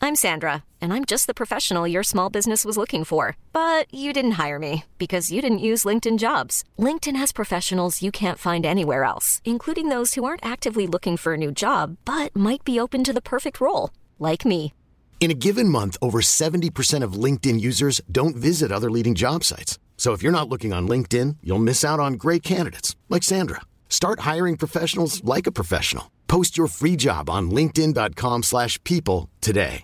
I'm Sandra, and I'm just the professional your small business was looking for. But you didn't hire me because you didn't use LinkedIn Jobs. LinkedIn has professionals you can't find anywhere else, including those who aren't actively looking for a new job, but might be open to the perfect role, like me. In a given month, over 70% of LinkedIn users don't visit other leading job sites. So if you're not looking on LinkedIn, you'll miss out on great candidates like Sandra. Start hiring professionals like a professional. Post your free job on linkedin.com/people today.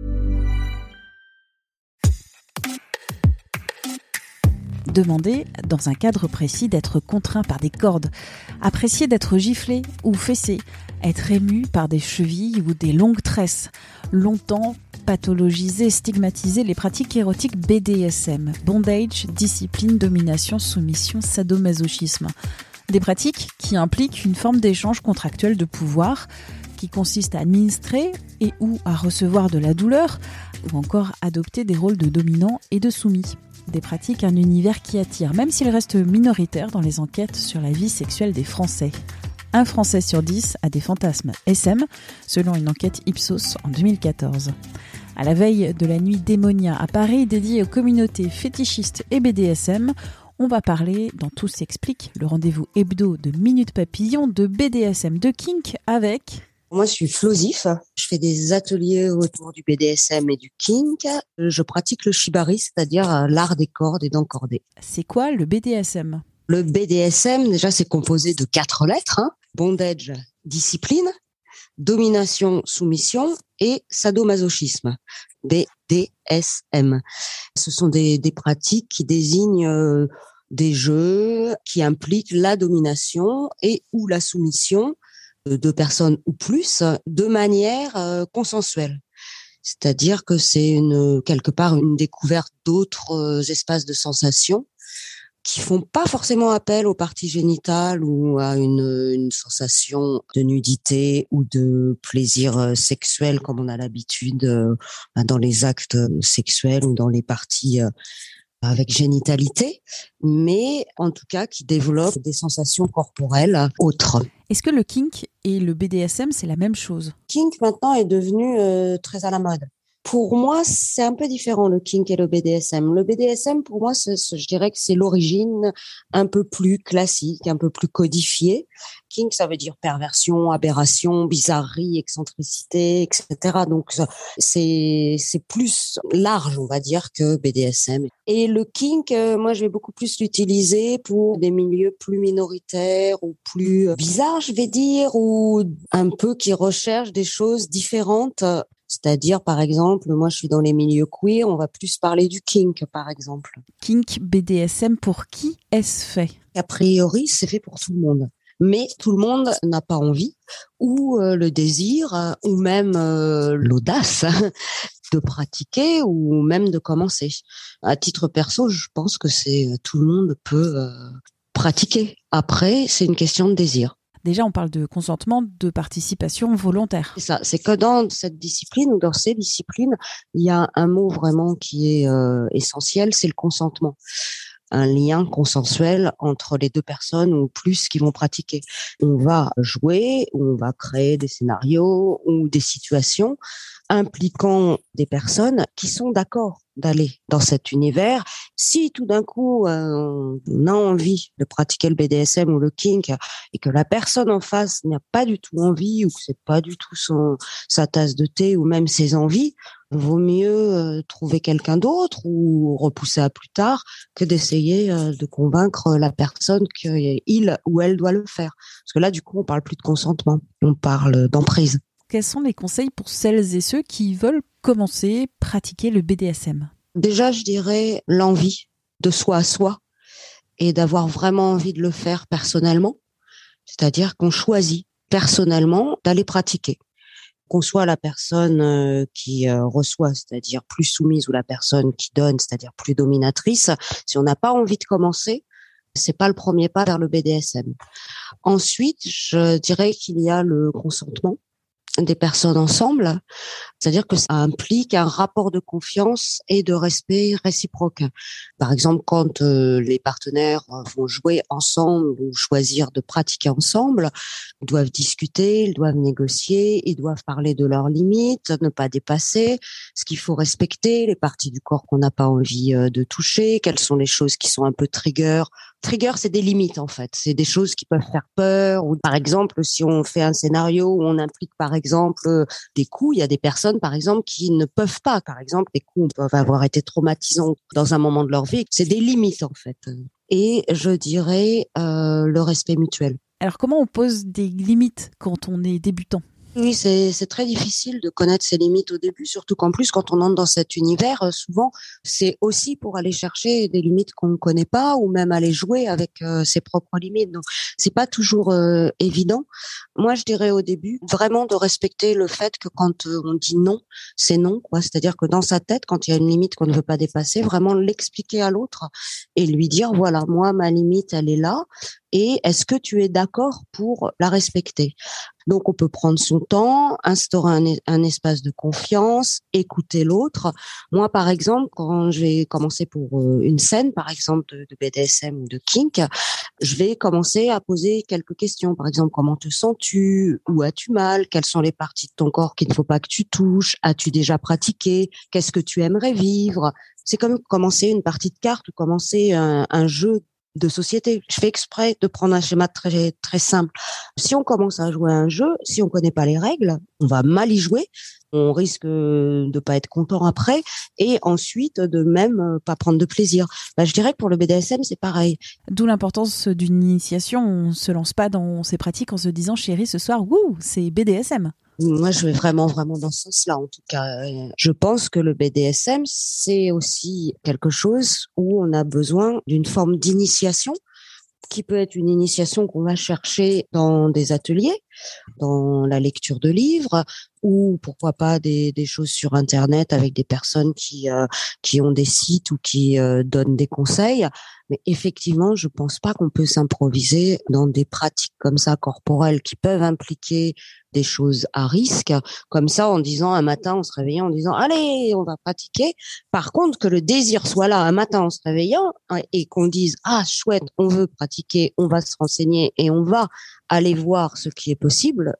Demander, dans un cadre précis, d'être contraint par des cordes, apprécier d'être giflé ou fessé, être ému par des chevilles ou des longues tresses, longtemps pathologiser, stigmatiser les pratiques érotiques BDSM, bondage, discipline, domination, soumission, sadomasochisme. Des pratiques qui impliquent une forme d'échange contractuel de pouvoir, qui consiste à administrer et ou à recevoir de la douleur, ou encore adopter des rôles de dominant et de soumis. Des pratiques, un univers qui attire, même s'il reste minoritaire dans les enquêtes sur la vie sexuelle des Français. Un Français sur 10 a des fantasmes SM, selon une enquête Ipsos en 2014. À la veille de la nuit Démonia à Paris, dédiée aux communautés fétichistes et BDSM, on va parler, dans Tout s'explique, le rendez-vous hebdo de Minute Papillon, de BDSM, de kink avec... Moi, je suis Flosif. Je fais des ateliers autour du BDSM et du kink. Je pratique le shibari, c'est-à-dire l'art des cordes et d'encorder. C'est quoi le BDSM ? Le BDSM, déjà, c'est composé de 4 lettres. Bondage, discipline, domination, soumission et sadomasochisme. BDSM. Ce sont des pratiques qui désignent des jeux qui impliquent la domination et ou la soumission de 2 personnes ou plus de manière consensuelle. C'est-à-dire que c'est quelque part une découverte d'autres espaces de sensations qui font pas forcément appel aux parties génitales ou à une sensation de nudité ou de plaisir sexuel comme on a l'habitude dans les actes sexuels ou dans les parties avec génitalité, mais en tout cas qui développent des sensations corporelles autres. Est-ce que le kink et le BDSM, c'est la même chose ? Kink maintenant est devenu très à la mode. Pour moi, c'est un peu différent, le kink et le BDSM. Le BDSM, pour moi, je dirais que c'est l'origine un peu plus classique, un peu plus codifiée. Kink, ça veut dire perversion, aberration, bizarrerie, excentricité, etc. Donc, c'est plus large, on va dire, que BDSM. Et le kink, moi, je vais beaucoup plus l'utiliser pour des milieux plus minoritaires ou plus bizarres, je vais dire, ou un peu qui recherchent des choses différentes. C'est-à-dire, par exemple, moi, je suis dans les milieux queer, on va plus parler du kink, par exemple. Kink, BDSM, pour qui est-ce fait ? A priori, c'est fait pour tout le monde. Mais tout le monde n'a pas envie, ou le désir, ou même l'audace de pratiquer, ou même de commencer. À titre perso, je pense que tout le monde peut pratiquer. Après, c'est une question de désir. Déjà, on parle de consentement, de participation volontaire. C'est ça. C'est que dans cette discipline ou dans ces disciplines, il y a un mot vraiment qui est essentiel, c'est le consentement. Un lien consensuel entre les 2 personnes ou plus qui vont pratiquer. On va jouer, on va créer des scénarios ou des situations impliquant des personnes qui sont d'accord d'aller dans cet univers. Si tout d'un coup on a envie de pratiquer le BDSM ou le kink et que la personne en face n'a pas du tout envie ou que c'est pas du tout sa tasse de thé ou même ses envies, vaut mieux trouver quelqu'un d'autre ou repousser à plus tard que d'essayer de convaincre la personne qu'il ou elle doit le faire. Parce que là, du coup, on parle plus de consentement, on parle d'emprise. Quels sont les conseils pour celles et ceux qui veulent commencer, pratiquer le BDSM ? Déjà, je dirais l'envie de soi à soi et d'avoir vraiment envie de le faire personnellement. C'est-à-dire qu'on choisit personnellement d'aller pratiquer. Qu'on soit la personne qui reçoit, c'est-à-dire plus soumise, ou la personne qui donne, c'est-à-dire plus dominatrice, si on n'a pas envie de commencer, c'est pas le premier pas vers le BDSM. Ensuite, je dirais qu'il y a le consentement. des personnes ensemble, c'est-à-dire que ça implique un rapport de confiance et de respect réciproque. Par exemple, quand les partenaires vont jouer ensemble ou choisir de pratiquer ensemble, ils doivent discuter, ils doivent négocier, ils doivent parler de leurs limites, ne pas dépasser, ce qu'il faut respecter, les parties du corps qu'on n'a pas envie de toucher, quelles sont les choses qui sont un peu trigger. Trigger, c'est des limites en fait, c'est des choses qui peuvent faire peur. Ou par exemple, si on fait un scénario où on implique par exemple des coups, il y a des personnes par exemple qui ne peuvent pas. Par exemple, les coups peuvent avoir été traumatisants dans un moment de leur vie. C'est des limites en fait. Et je dirais le respect mutuel. Alors comment on pose des limites quand on est débutant ? Oui, c'est très difficile de connaître ses limites au début, surtout qu'en plus, quand on entre dans cet univers, souvent, c'est aussi pour aller chercher des limites qu'on ne connaît pas ou même aller jouer avec ses propres limites. Donc, c'est pas toujours évident. Moi, je dirais au début, vraiment de respecter le fait que quand on dit non, c'est non, quoi. C'est-à-dire que dans sa tête, quand il y a une limite qu'on ne veut pas dépasser, vraiment l'expliquer à l'autre et lui dire, voilà, moi, ma limite, elle est là. Et est-ce que tu es d'accord pour la respecter ? Donc, on peut prendre son temps, instaurer un espace de confiance, écouter l'autre. Moi, par exemple, quand je vais commencer pour une scène, par exemple, de BDSM ou de kink, je vais commencer à poser quelques questions. Par exemple, comment te sens-tu ? Où as-tu mal ? Quelles sont les parties de ton corps qu'il ne faut pas que tu touches ? As-tu déjà pratiqué ? Qu'est-ce que tu aimerais vivre ? C'est comme commencer une partie de cartes ou commencer un jeu de société. Je fais exprès de prendre un schéma très, très simple. Si on commence à jouer à un jeu, si on connaît pas les règles, on va mal y jouer. On risque de pas être content après et ensuite de même pas prendre de plaisir. Je dirais que pour le BDSM, c'est pareil. D'où l'importance d'une initiation. On se lance pas dans ces pratiques en se disant, chérie, ce soir, c'est BDSM. Moi, je vais vraiment dans ce sens-là, en tout cas. Je pense que le BDSM, c'est aussi quelque chose où on a besoin d'une forme d'initiation qui peut être une initiation qu'on va chercher dans des ateliers, dans la lecture de livres, ou pourquoi pas des choses sur Internet avec des personnes qui ont des sites ou qui donnent des conseils. Mais effectivement, je pense pas qu'on peut s'improviser dans des pratiques comme ça corporelles qui peuvent impliquer des choses à risque, comme ça en disant un matin en se réveillant en disant allez on va pratiquer. Par contre que le désir soit là un matin en se réveillant et qu'on dise ah chouette on veut pratiquer, on va se renseigner et on va aller voir ce qui est possible,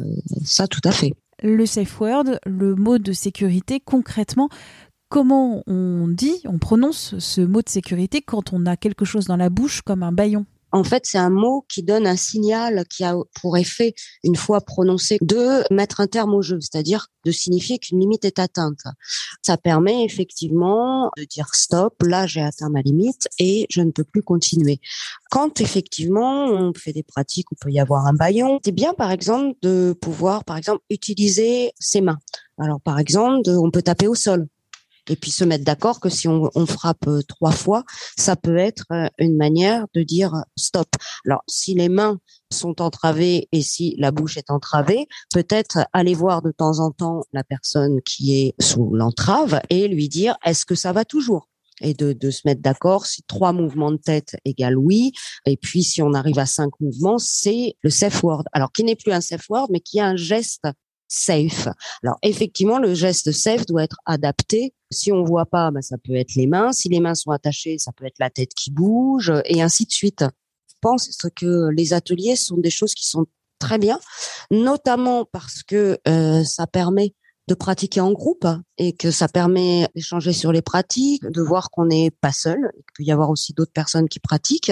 ça tout à fait. Le safe word, le mot de sécurité, concrètement, comment on prononce ce mot de sécurité quand on a quelque chose dans la bouche comme un bâillon ? En fait, c'est un mot qui donne un signal qui a pour effet, une fois prononcé, de mettre un terme au jeu, c'est-à-dire de signifier qu'une limite est atteinte. Ça permet effectivement de dire stop, là j'ai atteint ma limite et je ne peux plus continuer. Quand effectivement on fait des pratiques où il peut y avoir un bâillon, c'est bien par exemple de pouvoir utiliser ses mains. Alors par exemple, on peut taper au sol. Et puis se mettre d'accord que si on frappe 3 fois, ça peut être une manière de dire stop. Alors, si les mains sont entravées et si la bouche est entravée, peut-être aller voir de temps en temps la personne qui est sous l'entrave et lui dire est-ce que ça va toujours ? Et de se mettre d'accord si 3 mouvements de tête égale oui. Et puis, si on arrive à 5 mouvements, c'est le safe word. Alors, qui n'est plus un safe word, mais qui est un geste safe. Alors effectivement, le geste safe doit être adapté. Si on voit pas, ça peut être les mains. Si les mains sont attachées, ça peut être la tête qui bouge et ainsi de suite. Je pense que les ateliers sont des choses qui sont très bien, notamment parce que ça permet de pratiquer en groupe et que ça permet d'échanger sur les pratiques, de voir qu'on n'est pas seul, qu'il peut y avoir aussi d'autres personnes qui pratiquent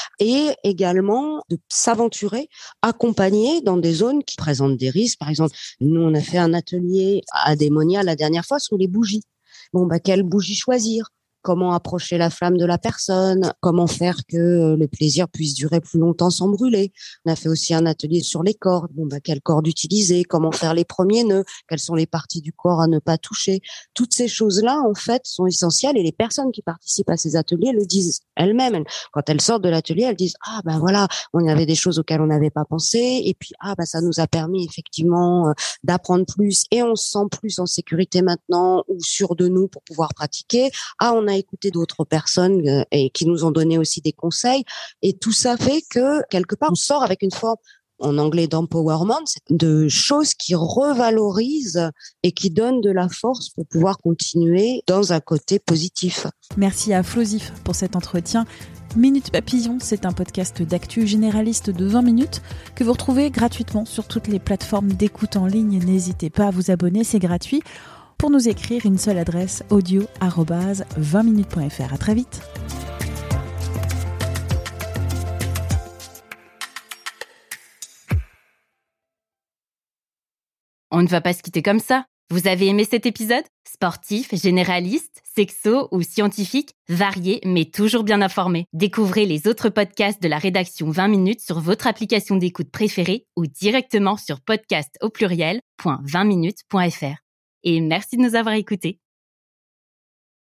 et également de s'aventurer, accompagner dans des zones qui présentent des risques. Par exemple, nous, on a fait un atelier à Démonia la dernière fois sur les bougies. Quelle bougie choisir ? Comment approcher la flamme de la personne, comment faire que le plaisir puisse durer plus longtemps sans brûler. On a fait aussi un atelier sur les cordes. Quelle corde utiliser, comment faire les premiers nœuds, quelles sont les parties du corps à ne pas toucher. Toutes ces choses-là, en fait, sont essentielles et les personnes qui participent à ces ateliers le disent elles-mêmes. Quand elles sortent de l'atelier, elles disent « Ah voilà, on y avait des choses auxquelles on n'avait pas pensé et puis ça nous a permis effectivement d'apprendre plus et on se sent plus en sécurité maintenant ou sûr de nous pour pouvoir pratiquer. On a écouté d'autres personnes et qui nous ont donné aussi des conseils et tout ça fait que quelque part on sort avec une forme en anglais d'empowerment, de choses qui revalorisent et qui donnent de la force pour pouvoir continuer dans un côté positif. Merci à Flosif pour cet entretien. Minute Papillon, c'est un podcast d'actu généraliste de 20 minutes que vous retrouvez gratuitement sur toutes les plateformes d'écoute en ligne. N'hésitez pas à vous abonner, c'est gratuit. Pour nous écrire, une seule adresse, audio@20minutes.fr. À très vite. On ne va pas se quitter comme ça. Vous avez aimé cet épisode ? Sportif, généraliste, sexo ou scientifique, varié mais toujours bien informé. Découvrez les autres podcasts de la rédaction 20 minutes sur votre application d'écoute préférée ou directement sur podcast@20minutes.fr. Et merci de nous avoir écoutés.